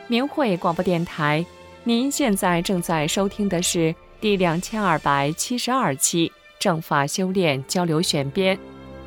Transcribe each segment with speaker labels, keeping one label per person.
Speaker 1: 明慧广播电台，您现在正在收听的是第2272期正法修炼交流选编。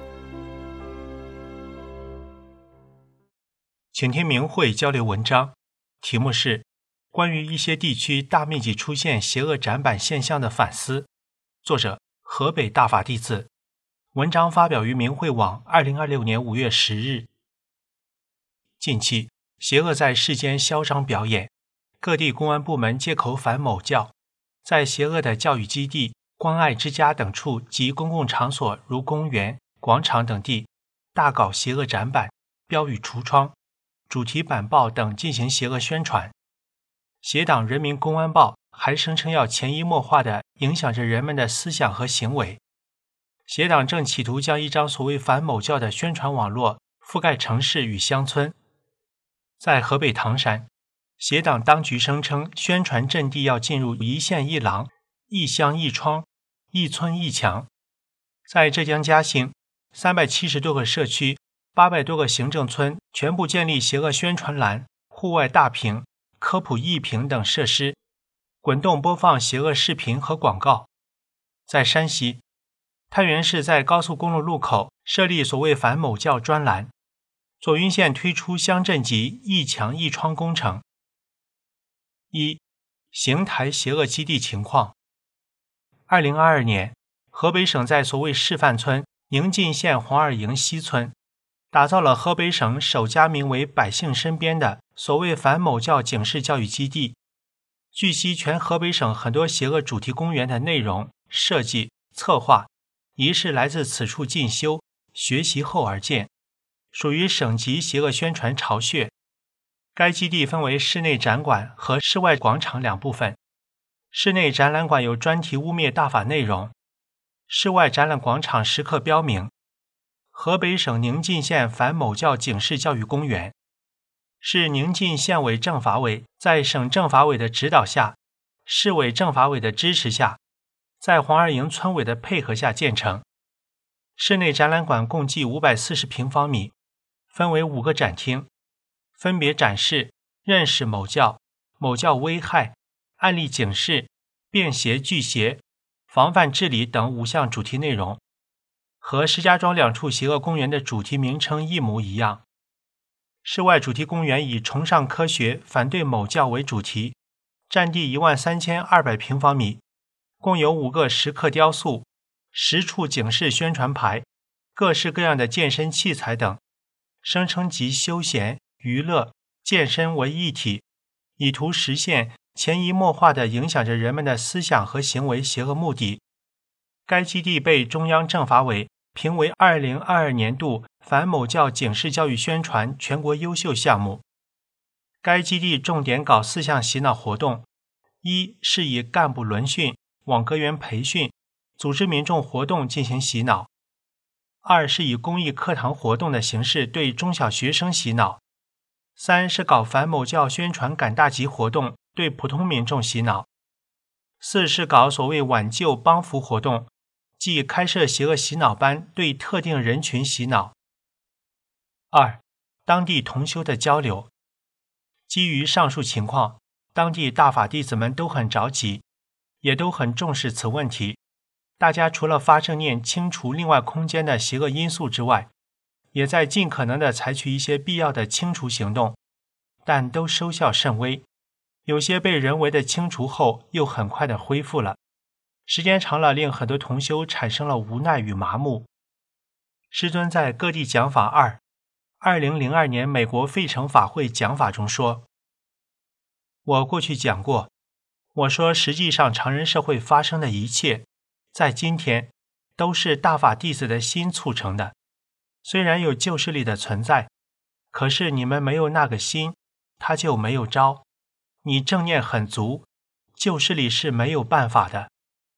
Speaker 2: 请听明慧交流文章，题目是关于一些地区大面积出现邪恶展板现象的反思，作者河北大法弟子，文章发表于明慧网2026年5月10日。近期邪恶在世间嚣张表演，各地公安部门借口反某教，在邪恶的教育基地、关爱之家等处及公共场所如公园、广场等地大搞邪恶展板、标语橱窗、主题板报等进行邪恶宣传。邪党人民公安报还声称要潜移默化地影响着人们的思想和行为。邪党正企图将一张所谓反某教的宣传网络覆盖城市与乡村。在河北唐山，邪党当局声称宣传阵地要进入一县一廊、一乡一窗、一村一墙。在浙江嘉兴，370多个社区、800多个行政村全部建立邪恶宣传栏、户外大屏、科普艺屏等设施，滚动播放邪恶视频和广告。在山西，太原市在高速公路路口设立所谓反某教专栏，左云县推出乡镇级一墙一窗工程。一、邢台邪恶基地情况。2022年，河北省在所谓示范村宁晋县黄二营西村打造了河北省首家名为百姓身边的所谓反某教警示教育基地。据悉，全河北省很多邪恶主题公园的内容、设计、策划，疑是来自此处进修、学习后而建，属于省级邪恶宣传巢穴。该基地分为室内展馆和室外广场两部分。室内展览馆有专题污蔑大法内容，室外展览广场时刻标明河北省宁晋县反某教警示教育公园，是宁晋县委政法委在省政法委的指导下，市委政法委的支持下，在黄二营村委的配合下建成。室内展览馆共计540平方米，分为5个展厅，分别展示认识某教、某教危害、案例警示、辨邪拒邪、防范治理等5项主题内容，和石家庄2处邪恶公园的主题名称一模一样。室外主题公园以崇尚科学、反对某教为主题，占地13200平方米，共有5个石刻雕塑、10处警示宣传牌、各式各样的健身器材等，声称集休闲、娱乐、健身为一体，以图实现潜移默化地影响着人们的思想和行为邪恶目的。该基地被中央政法委评为2022年度反某教警示教育宣传全国优秀项目。该基地重点搞4项洗脑活动：一是以干部轮训、网格员培训、组织民众活动进行洗脑；二是以公益课堂活动的形式对中小学生洗脑；三是搞反某教宣传赶大集活动对普通民众洗脑；四是搞所谓挽救帮扶活动，即开设邪恶洗脑班对特定人群洗脑。二、当地同修的交流。基于上述情况，当地大法弟子们都很着急，也都很重视此问题。大家除了发正念清除另外空间的邪恶因素之外，也在尽可能地采取一些必要的清除行动，但都收效甚微。有些被人为的清除后又很快地恢复了，时间长了令很多同修产生了无奈与麻木。师尊在各地讲法2002年美国费城法会讲法中说，我过去讲过，我说实际上常人社会发生的一切，在今天都是大法弟子的心促成的。虽然有旧势力的存在，可是你们没有那个心，它就没有招。你正念很足，旧势力是没有办法的。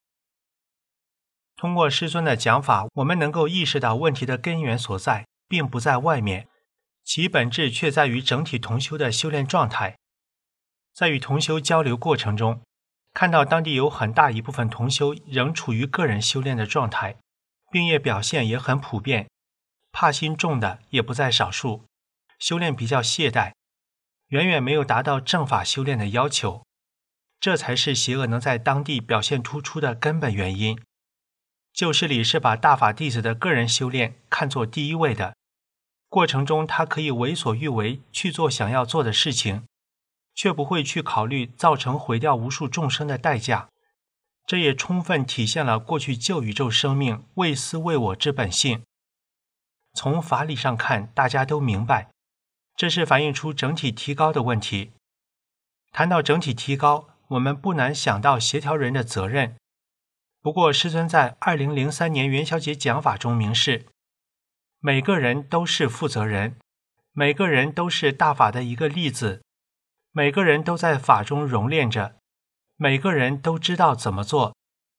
Speaker 2: 通过师尊的讲法，我们能够意识到问题的根源所在，并不在外面，其本质却在于整体同修的修炼状态。在与同修交流过程中，看到当地有很大一部分同修仍处于个人修炼的状态，病业表现也很普遍，怕心重的也不在少数，修炼比较懈怠。 远远没有达到正法修炼的要求，这才是邪恶能在当地表现突出的根本原因。旧势力是把大法弟子的个人修炼看作第一位的，过程中他可以为所欲为去做想要做的事情，却不会去考虑造成毁掉无数众生的代价。这也充分体现了过去旧宇宙生命为私为我之本性。从法理上看，大家都明白，这是反映出整体提高的问题。谈到整体提高，我们不难想到协调人的责任。不过师尊在2003年元宵节讲法中明示，每个人都是负责人，每个人都是大法的一个例子，每个人都在法中熔炼着，每个人都知道怎么做。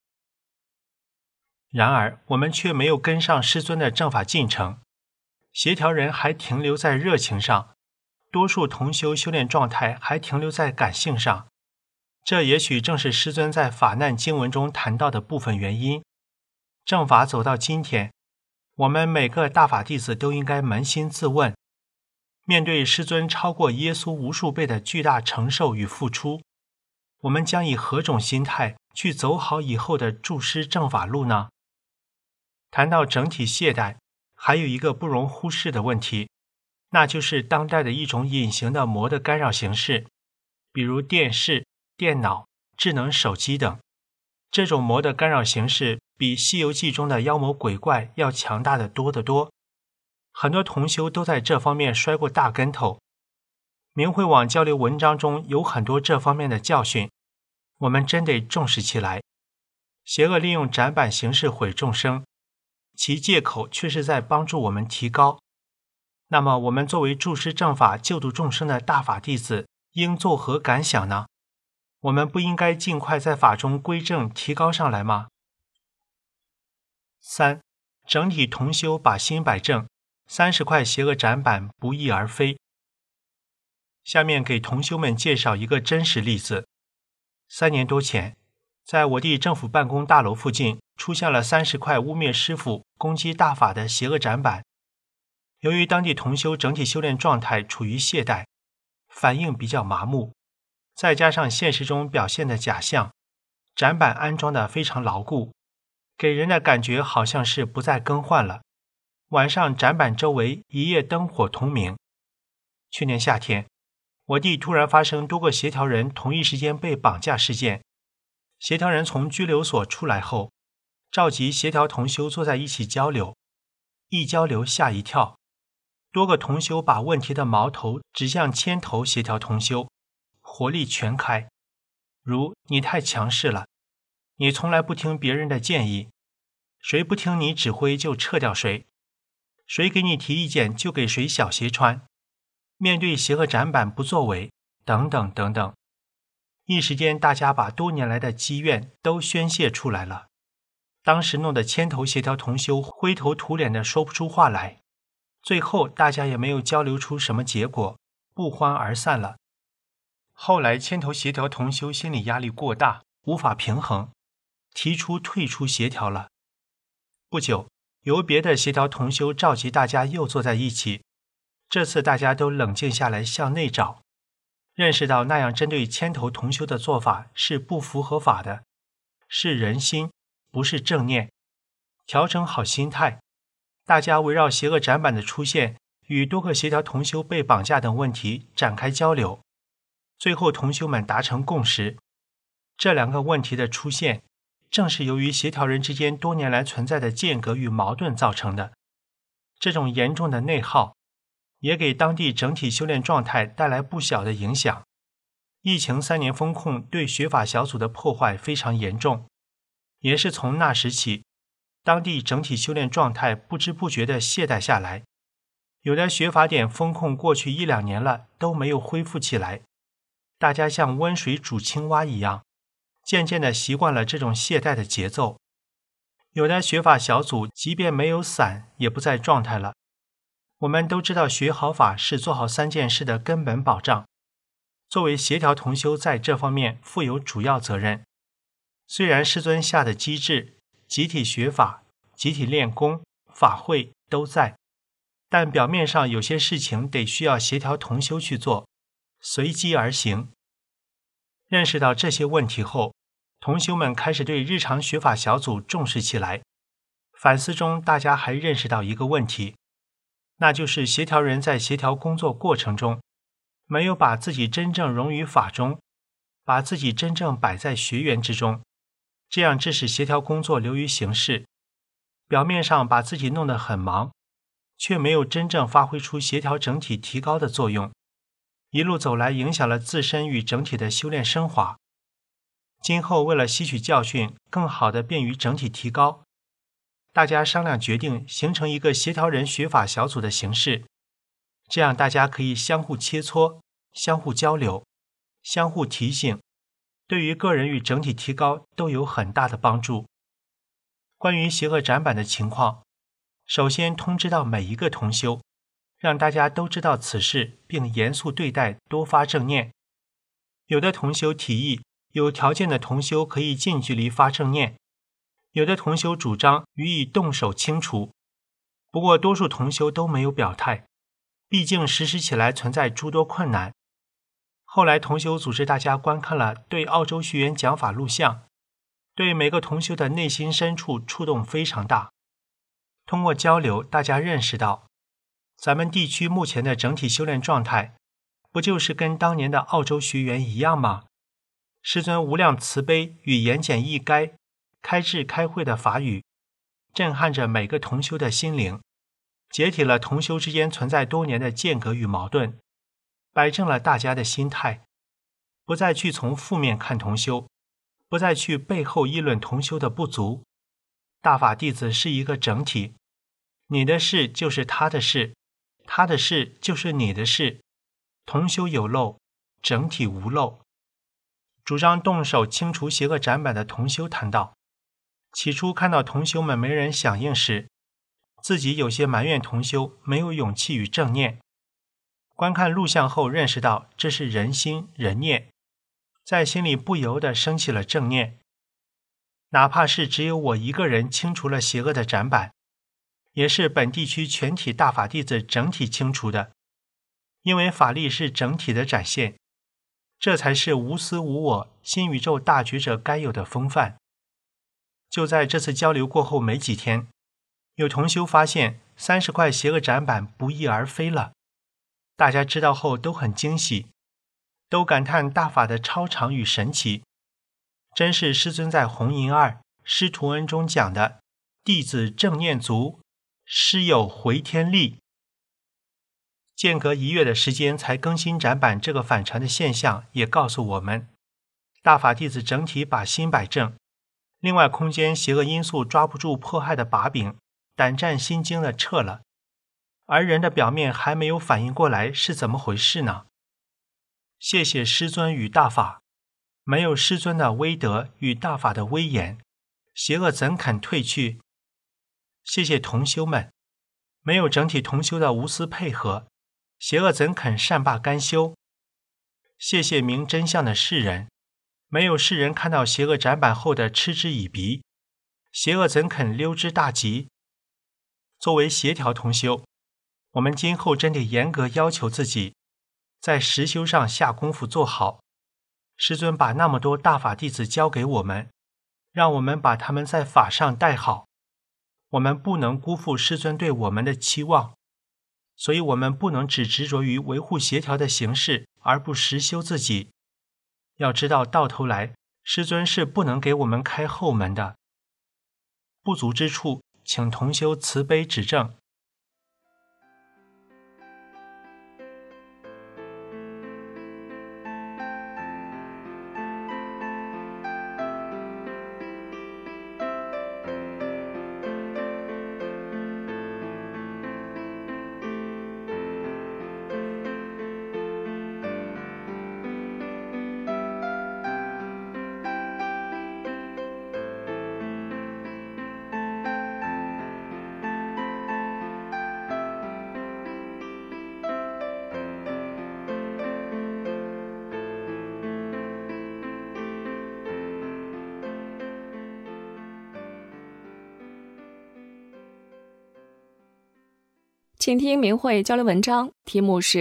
Speaker 2: 然而我们却没有跟上师尊的正法进程，协调人还停留在热情上，多数同修修炼状态还停留在感性上，这也许正是师尊在法难经文中谈到的部分原因。正法走到今天，我们每个大法弟子都应该扪心自问，面对师尊超过耶稣无数倍的巨大承受与付出，我们将以何种心态去走好以后的助师正法路呢？谈到整体懈怠，还有一个不容忽视的问题，那就是当代的一种隐形的魔的干扰形式，比如电视、电脑、智能手机等。这种魔的干扰形式比《西游记》中的妖魔鬼怪要强大的多得多，很多同修都在这方面摔过大跟头。明慧网交流文章中有很多这方面的教训，我们真得重视起来。邪恶利用展板形式毁众生，其借口却是在帮助我们提高。那么我们作为助师正法救度众生的大法弟子，应作何感想呢？我们不应该尽快在法中归正提高上来吗？3. 整体同修把心摆正，30块邪恶展板不翼而飞。下面给同修们介绍一个真实例子。3年多前，在我地政府办公大楼附近出现了30块污蔑师父、攻击大法的邪恶展板。由于当地同修整体修炼状态处于懈怠，反应比较麻木，再加上现实中表现的假象，展板安装的非常牢固，给人的感觉好像是不再更换了。晚上展板周围一夜灯火通明。去年夏天，我地突然发生多个协调人同一时间被绑架事件。协调人从拘留所出来后，召集协调同修坐在一起交流，一交流吓一跳，多个同修把问题的矛头指向牵头协调同修，火力全开，如你太强势了，你从来不听别人的建议，谁不听你指挥就撤掉谁，谁给你提意见就给谁小鞋穿，面对邪恶展板不作为，等等等等。一时间大家把多年来的积怨都宣泄出来了，当时弄得牵头协调同修灰头土脸的说不出话来，最后大家也没有交流出什么结果，不欢而散了。后来牵头协调同修心理压力过大，无法平衡，提出退出协调了。不久，由别的协调同修召集大家又坐在一起，这次大家都冷静下来向内找，认识到那样针对牵头同修的做法是不符合法的，是人心，不是正念。调整好心态，大家围绕邪恶展板的出现与多个协调同修被绑架等问题展开交流，最后同修们达成共识，这两个问题的出现正是由于协调人之间多年来存在的间隔与矛盾造成的。这种严重的内耗也给当地整体修炼状态带来不小的影响。疫情3年封控对学法小组的破坏非常严重，也是从那时起，当地整体修炼状态不知不觉地懈怠下来。有的学法点封控过去1-2年了都没有恢复起来，大家像温水煮青蛙一样，渐渐地习惯了这种懈怠的节奏。有的学法小组即便没有散也不在状态了。我们都知道学好法是做好3件事的根本保障，作为协调同修在这方面负有主要责任。虽然师尊下的机制，集体学法、集体练功、法会都在，但表面上有些事情得需要协调同修去做， 随机而行。认识到这些问题后，同修们开始对日常学法小组重视起来。反思中，大家还认识到一个问题，那就是协调人在协调工作过程中，没有把自己真正融于法中，把自己真正摆在学员之中，这样致使协调工作流于形式，表面上把自己弄得很忙，却没有真正发挥出协调整体提高的作用，一路走来影响了自身与整体的修炼升华。今后为了吸取教训，更好地便于整体提高，大家商量决定形成一个协调人学法小组的形式，这样大家可以相互切磋，相互交流，相互提醒，对于个人与整体提高都有很大的帮助。关于邪恶展板的情况，首先通知到每一个同修，让大家都知道此事，并严肃对待，多发正念。有的同修提议，有条件的同修可以近距离发正念，有的同修主张予以动手清除，不过多数同修都没有表态，毕竟实施起来存在诸多困难。后来同修组织大家观看了对澳洲学员讲法录像，对每个同修的内心深处触动非常大。通过交流，大家认识到，咱们地区目前的整体修炼状态，不就是跟当年的澳洲学员一样吗？师尊无量慈悲与言简意赅、开智开慧的法语，震撼着每个同修的心灵，解体了同修之间存在多年的间隔与矛盾，摆正了大家的心态，不再去从负面看同修，不再去背后议论同修的不足。大法弟子是一个整体，你的事就是他的事，他的事就是你的事，同修有漏，整体无漏。主张动手清除邪恶展板的同修谈到，起初看到同修们没人响应时，自己有些埋怨同修没有勇气与正念。观看录像后认识到这是人心人念，在心里不由得升起了正念。哪怕是只有我一个人清除了邪恶的展板，也是本地区全体大法弟子整体清除的，因为法力是整体的展现，这才是无私无我、新宇宙大觉者该有的风范。就在这次交流过后没几天，有同修发现30块邪恶展板不翼而飞了，大家知道后都很惊喜，都感叹大法的超常与神奇，真是师尊在红银2师徒恩中讲的弟子正念足，师有回天力。间隔1月的时间才更新展板，这个反常的现象也告诉我们，大法弟子整体把心摆正，另外空间邪恶因素抓不住迫害的把柄，胆战心惊的撤了，而人的表面还没有反应过来是怎么回事呢？谢谢师尊与大法，没有师尊的威德与大法的威严，邪恶怎肯退去？谢谢同修们，没有整体同修的无私配合，邪恶怎肯善罢甘休？谢谢明真相的世人，没有世人看到邪恶展板后的嗤之以鼻，邪恶怎肯溜之大吉？作为协调同修，我们今后真得严格要求自己，在实修上下功夫做好。师尊把那么多大法弟子交给我们，让我们把他们在法上带好，我们不能辜负师尊对我们的期望，所以我们不能只执着于维护协调的形式而不实修自己。要知道到头来，师尊是不能给我们开后门的，不足之处请同修慈悲指正。
Speaker 1: 请听明慧交流文章，题目是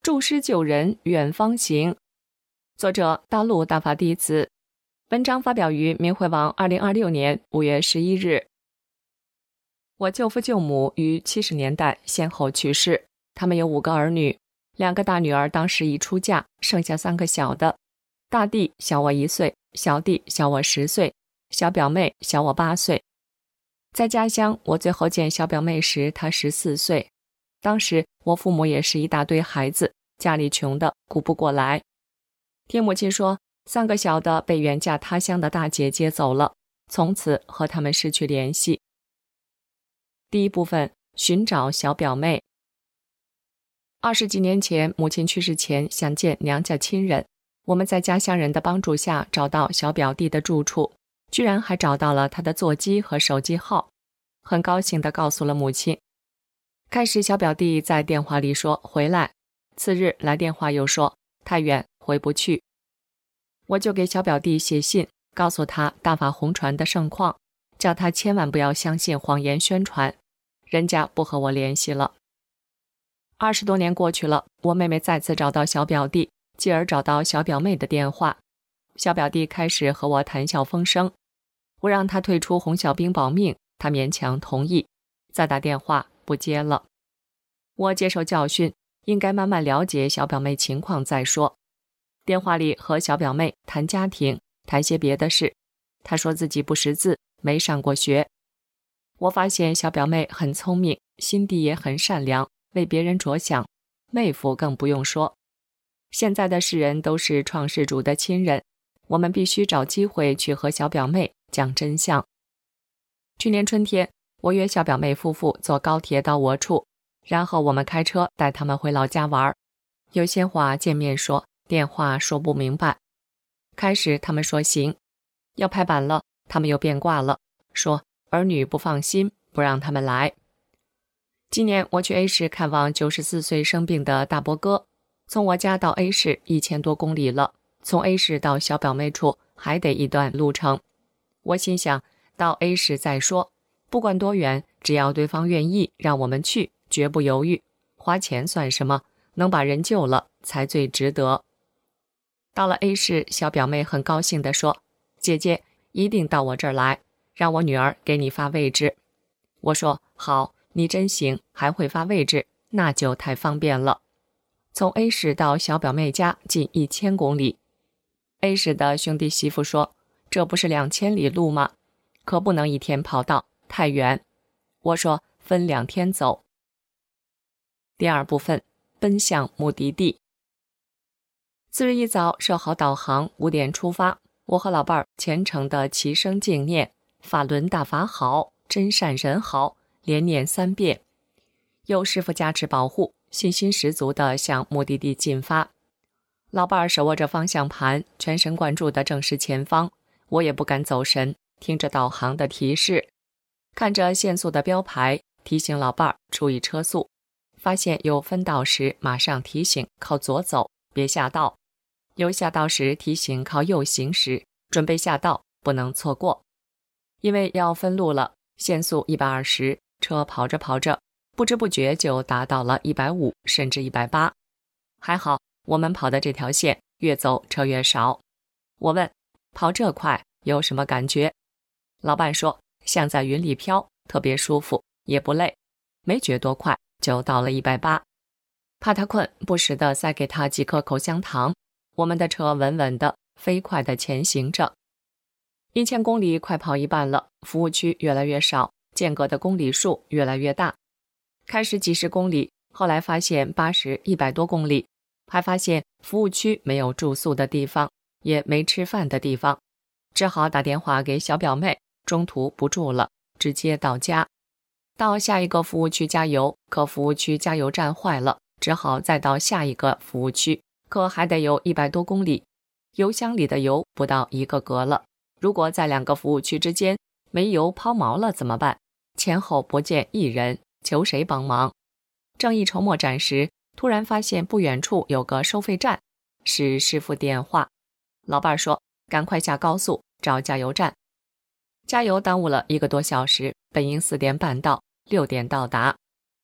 Speaker 1: 助师救人，远方行。作者大陆大法弟子。文章发表于明慧网2026年5月11日。我舅父舅母于70年代先后去世，他们有5个儿女，2个大女儿当时已出嫁，剩下3个小的。大弟小我1岁，小弟小我10岁，小表妹小我8岁。在家乡，我最后见小表妹时，她14岁。当时我父母也是一大堆孩子，家里穷的顾不过来。听母亲说，3个小的被远嫁他乡的大姐接走了，从此和他们失去联系。第一部分，寻找小表妹。20几年前，母亲去世前想见娘家亲人，我们在家乡人的帮助下找到小表弟的住处，居然还找到了他的座机和手机号，很高兴地告诉了母亲。开始小表弟在电话里说回来，次日来电话又说太远回不去。我就给小表弟写信，告诉他大法红传的盛况，叫他千万不要相信谎言宣传，人家不和我联系了。20多年过去了，我妹妹再次找到小表弟，继而找到小表妹的电话。小表弟开始和我谈笑风生，我让他退出红小兵保命，他勉强同意，再打电话不接了。我接受教训，应该慢慢了解小表妹情况再说。电话里和小表妹谈家庭，谈些别的事。她说自己不识字，没上过学。我发现小表妹很聪明，心地也很善良，为别人着想，妹夫更不用说。现在的世人都是创世主的亲人，我们必须找机会去和小表妹讲真相。去年春天，我约小表妹夫妇坐高铁到我处，然后我们开车带他们回老家玩。有些话见面说，电话说不明白。开始他们说行，要拍板了，他们又变卦了，说儿女不放心，不让他们来。今年我去 A 市看望94岁生病的大伯哥，从我家到 A 市1000多公里了，从 A 市到小表妹处还得一段路程。我心想，到 A 市再说，不管多远，只要对方愿意让我们去，绝不犹豫，花钱算什么，能把人救了才最值得。到了 A 市，小表妹很高兴地说，姐姐一定到我这儿来，让我女儿给你发位置。我说好，你真行，还会发位置，那就太方便了。从 A 市到小表妹家近1000公里。A 市的兄弟媳妇说，这不是2000里路吗？可不能一天跑道，太远。我说分2天走。第二部分，奔向目的地。次日一早设好导航，5点出发。我和老伴儿虔诚地齐声敬念，法轮大法好，真善人好，连念3遍。有师父加持保护，信心十足地向目的地进发。老伴儿手握着方向盘，全神贯注地正视前方，我也不敢走神，听着导航的提示，看着限速的标牌，提醒老伴儿注意车速。发现有分道时，马上提醒靠左走，别下道。有下道时提醒靠右行驶，准备下道，不能错过。因为要分路了，限速120，车跑着跑着，不知不觉就达到了150甚至180。还好我们跑的这条线越走车越少。我问跑这快有什么感觉？老伴说像在云里飘，特别舒服，也不累，没觉多快就到了180。怕他困，不时地塞给他几颗口香糖。我们的车稳稳的飞快地前行着。1000公里快跑一半了，服务区越来越少，间隔的公里数越来越大。开始几十公里，后来发现80、100多公里，还发现服务区没有住宿的地方，也没吃饭的地方，只好打电话给小表妹，中途不住了，直接到家。到下一个服务区加油，可服务区加油站坏了，只好再到下一个服务区，可还得有100多公里，油箱里的油不到1个格了。如果在2个服务区之间没油抛锚了怎么办？前后不见一人，求谁帮忙？正一筹莫展时，突然发现不远处有个收费站，是师傅电话。老伴说赶快下高速找加油站。加油耽误了1个多小时，本应4点半到，6点到达。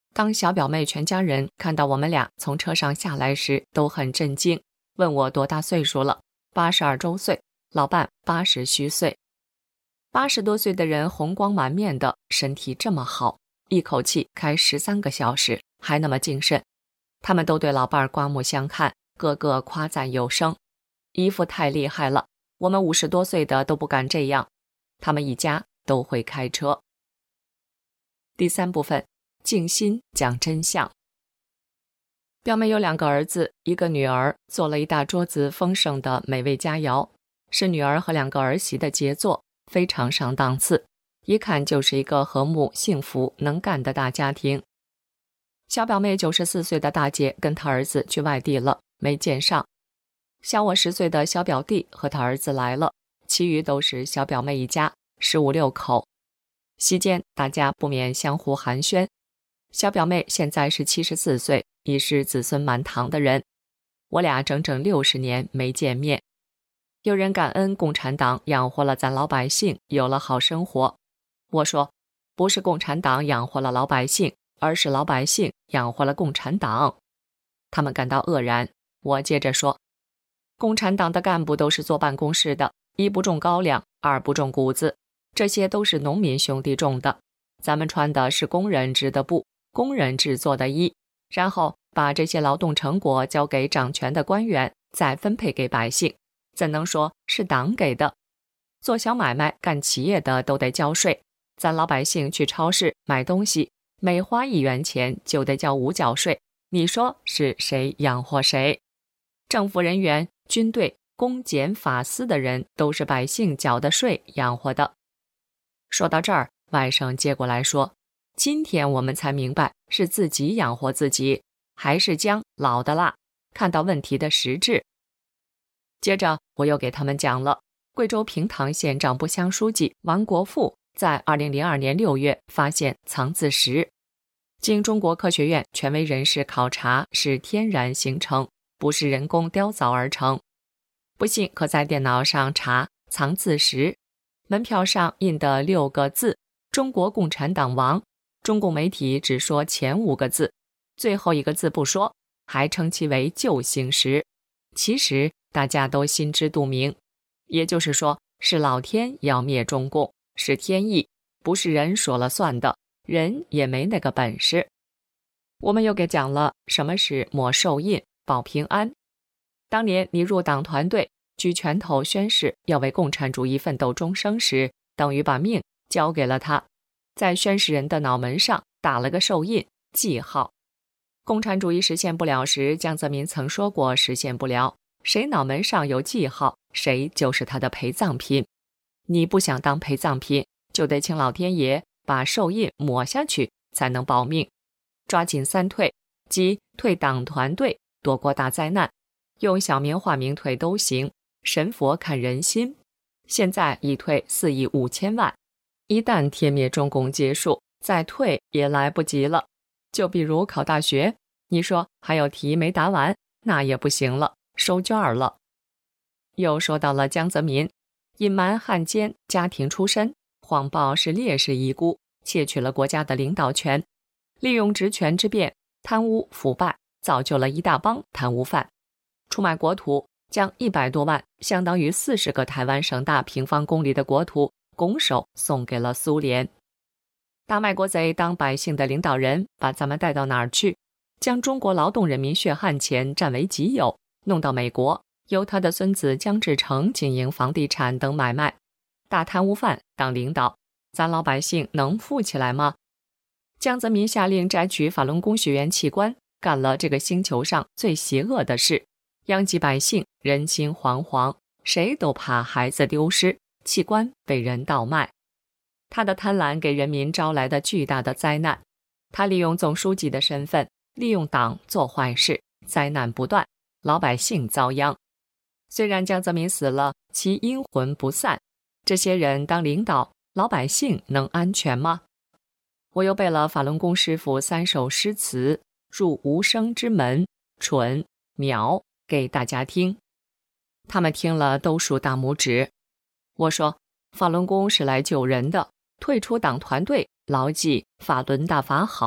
Speaker 1: 当小表妹全家人看到我们俩从车上下来时，都很震惊，问我多大岁数了，82周岁，老伴80虚岁。80多岁的人红光满面的，身体这么好，一口气开13个小时，还那么精神。他们都对老伴刮目相看，个个夸赞有声。姨父太厉害了，我们50多岁的都不敢这样。他们一家都会开车。第3部分，静心讲真相。表妹有2个儿子，1个女儿，做了一大桌子丰盛的美味佳肴，是女儿和2个儿媳的杰作，非常上档次，一看就是一个和睦、幸福、能干的大家庭。小表妹94岁的大姐跟她儿子去外地了，没见上。小我10岁的小表弟和他儿子来了，其余都是小表妹一家，15、16口。席间大家不免相互寒暄。小表妹现在是74岁，已是子孙满堂的人。我俩整整60年没见面。有人感恩共产党养活了咱老百姓，有了好生活。我说，不是共产党养活了老百姓，而是老百姓养活了共产党。他们感到愕然。我接着说，共产党的干部都是坐办公室的，一不种高粱，二不种谷子，这些都是农民兄弟种的。咱们穿的是工人织的布，工人制作的衣，然后把这些劳动成果交给掌权的官员，再分配给百姓，怎能说是党给的？做小买卖、干企业的都得交税，咱老百姓去超市买东西，每花1元钱就得交5角税，你说是谁养活谁？政府人员、军队、公检法司的人都是百姓缴的税养活的。说到这儿，外甥接过来说，今天我们才明白是自己养活自己，还是姜老的辣，看到问题的实质。接着我又给他们讲了贵州平塘县长部乡书记王国富在2002年6月发现藏字石，经中国科学院权威人士考察，是天然形成，不是人工雕凿而成。不信可在电脑上查藏字石，门票上印的6个字，中国共产党亡，中共媒体只说前5个字，最后1个字不说，还称其为救星石。其实大家都心知肚明，也就是说，是老天要灭中共，是天意，不是人说了算的，人也没那个本事。我们又给讲了什么是抹寿印、保平安。当年你入党团队，举拳头宣誓要为共产主义奋斗终生时，等于把命交给了他，在宣誓人的脑门上打了个寿印记号。共产主义实现不了时，江泽民曾说过实现不了，谁脑门上有记号，谁就是他的陪葬品。你不想当陪葬品，就得请老天爷把寿印抹下去，才能保命。抓紧3退，即退党团队，躲过大灾难，用小名化名退都行，神佛看人心。现在已退4亿5千万，一旦天灭中共结束，再退也来不及了。就比如考大学，你说还有题没答完，那也不行了，收卷了。又说到了江泽民，隐瞒汉奸家庭出身，谎报是烈士遗孤，窃取了国家的领导权，利用职权之便贪污腐败，造就了一大帮贪污犯，出卖国土，将100多万，相当于40个台湾省大平方公里的国土拱手送给了苏联。大卖国贼当百姓的领导人，把咱们带到哪儿去？将中国劳动人民血汗钱占为己有，弄到美国，由他的孙子江志成经营房地产等买卖，大贪污犯当领导，咱老百姓能富起来吗？江泽民下令摘取法轮功学员器官，干了这个星球上最邪恶的事，殃及百姓，人心惶惶，谁都怕孩子丢失，器官被人倒卖。他的贪婪给人民招来的巨大的灾难，他利用总书记的身份，利用党做坏事，灾难不断，老百姓遭殃。虽然江泽民死了，其阴魂不散，这些人当领导，老百姓能安全吗？我又背了法轮功师傅3首诗词，入无声之门，蠢苗，给大家听。他们听了都竖大拇指。我说，法轮功是来救人的，退出党团队，牢记法轮大法好，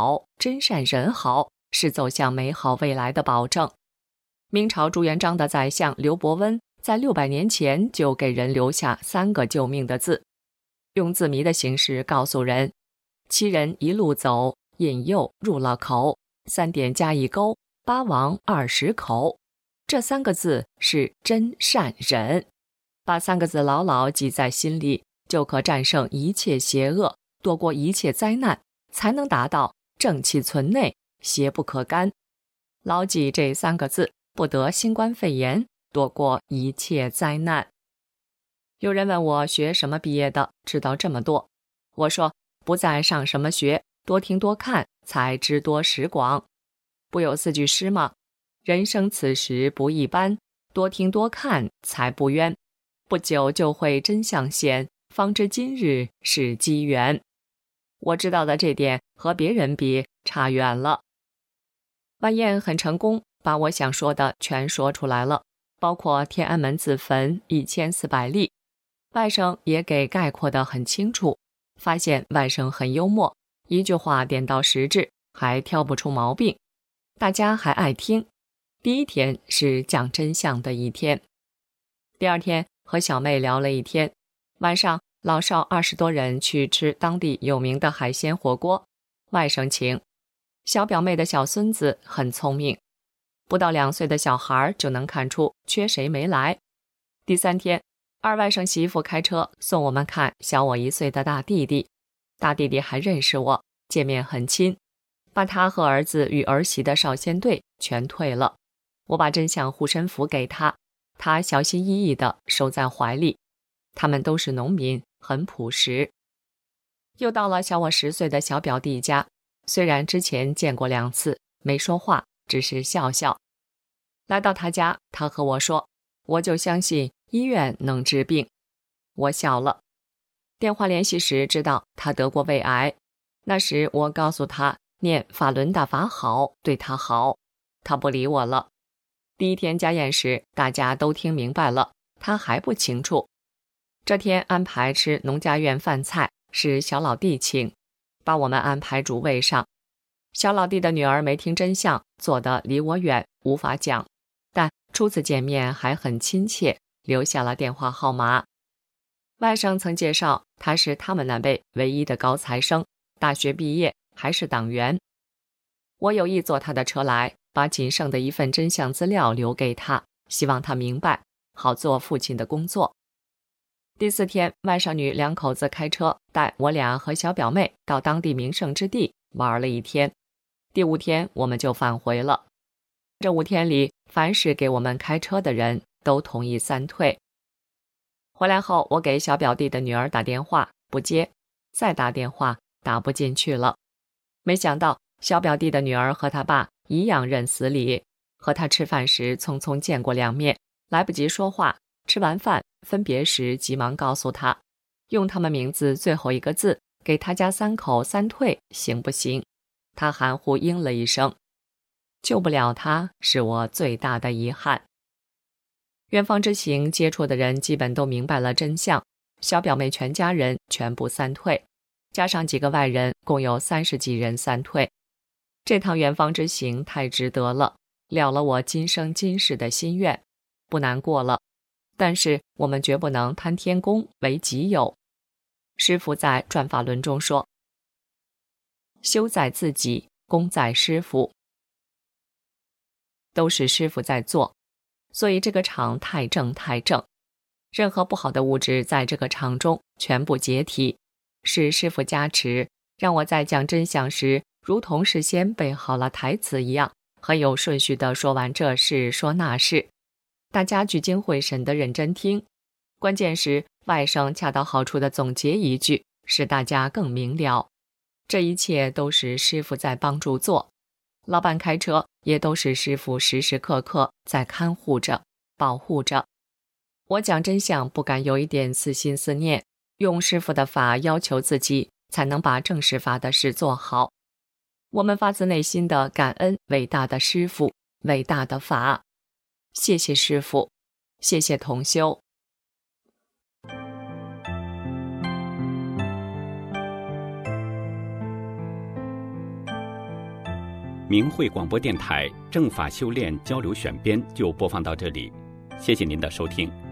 Speaker 1: 真善人好，是走向美好未来的保证。明朝朱元璋的宰相刘伯温在600年前就给人留下3个救命的字，用字谜的形式告诉人：7人一路走，引诱入了口，3点加一勾，8王20口。这3个字是真善忍，把3个字牢牢记在心里，就可战胜一切邪恶，躲过一切灾难，才能达到正气存内，邪不可干。牢记这3个字，不得新冠肺炎，躲过一切灾难。有人问我学什么毕业的，知道这么多。我说，不再上什么学，多听多看，才知多识广。不有4句诗吗？人生此时不一般，多听多看才不冤。不久就会真相现，方知今日是机缘。我知道的这点和别人比差远了。晚宴很成功，把我想说的全说出来了，包括天安门自焚1400例。外甥也给概括得很清楚，发现外甥很幽默，一句话点到实质，还挑不出毛病。大家还爱听。第1天是讲真相的一天。第2天和小妹聊了一天，晚上老少20多人去吃当地有名的海鲜火锅，外甥请。小表妹的小孙子很聪明，不到2岁的小孩就能看出缺谁没来。第3天，二外甥媳妇开车送我们看小我1岁的大弟弟，大弟弟还认识我，见面很亲，把他和儿子与儿媳的少先队全退了。我把真相护身符给他，他小心翼翼地收在怀里。他们都是农民，很朴实。又到了小我10岁的小表弟家，虽然之前见过2次，没说话，只是笑笑。来到他家，他和我说，我就相信医院能治病。我笑了。电话联系时知道他得过胃癌，那时我告诉他念法轮大法好，对他好，他不理我了。第1天家宴时，大家都听明白了，他还不清楚。这天安排吃农家院饭菜，是小老弟请，把我们安排主位上。小老弟的女儿没听真相，坐得离我远，无法讲，但初次见面还很亲切，留下了电话号码。外甥曾介绍，他是他们那辈唯一的高材生，大学毕业，还是党员。我有意坐他的车来，把仅剩的一份真相资料留给他，希望他明白，好做父亲的工作。第4天，外甥女2口子开车带我俩和小表妹到当地名胜之地玩了1天。第5天我们就返回了。这5天里，凡是给我们开车的人都同意3退。回来后，我给小表弟的女儿打电话，不接，再打电话打不进去了。没想到小表弟的女儿和他爸一样认死理，和他吃饭时匆匆见过2面，来不及说话，吃完饭分别时急忙告诉他，用他们名字最后1个字给他家3口3退行不行？他含糊应了一声。救不了他是我最大的遗憾。远方之行接触的人基本都明白了真相，小表妹全家人全部3退，加上几个外人，共有30几人3退。这趟远方之行太值得了，了了我今生今世的心愿，不难过了。但是我们绝不能贪天功为己有。师父在《转法轮》中说，修在自己，功在师父。都是师父在做，所以这个场太正太正。任何不好的物质在这个场中全部解体，是师父加持，让我在讲真相时，如同事先备好了台词一样，很有顺序地说完这事说那事。大家聚精会神地认真听，关键时外甥恰到好处地总结一句，使大家更明了。这一切都是师父在帮助做，老板开车也都是师父时时刻刻在看护着保护着。我讲真相不敢有一点私心私念，用师父的法要求自己，才能把正实法的事做好。我们发自内心的感恩伟大的师父，伟大的法。谢谢师父，谢谢同修。
Speaker 3: 明慧广播电台正法修炼交流选编就播放到这里，谢谢您的收听。